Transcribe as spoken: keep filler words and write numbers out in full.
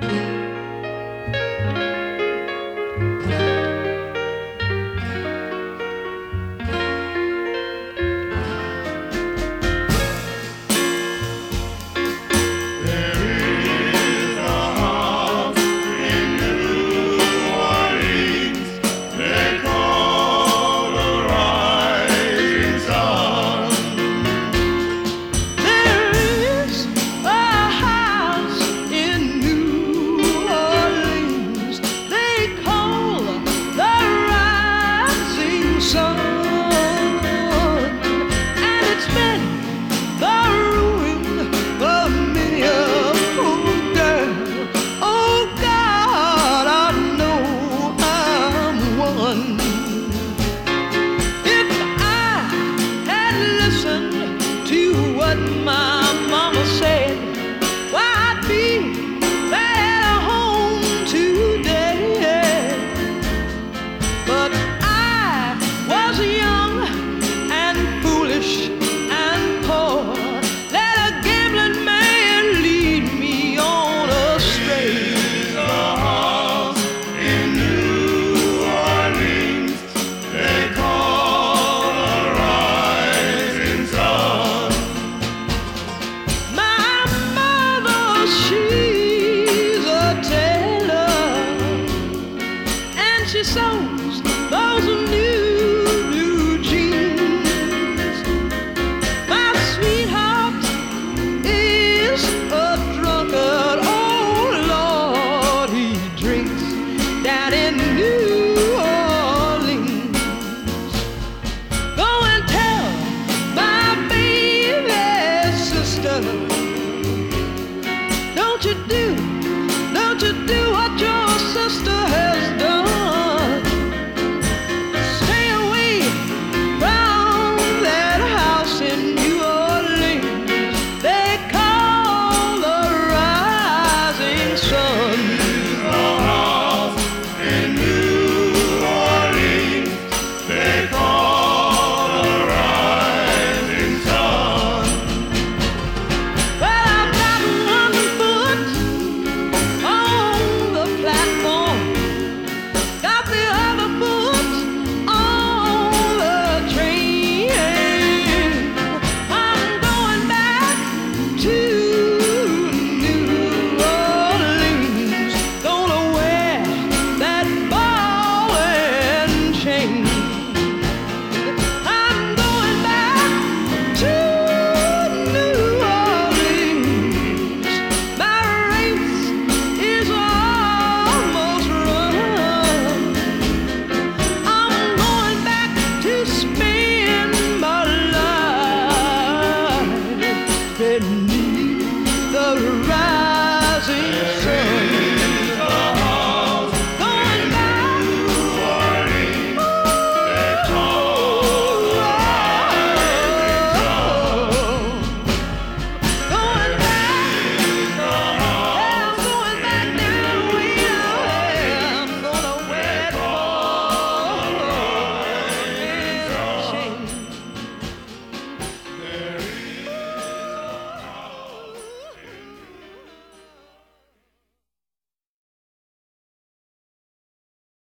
My mama said, well, I'd be at home today. But I was young and foolish and poor. Let a gambling man lead me on astray. The house in New Orleans they call a rising sun. She's a tailor, and she sews those new blue jeans. My sweetheart is a drunkard, oh Lord, he drinks down in New Orleans. Go and tell my baby sister, don't you do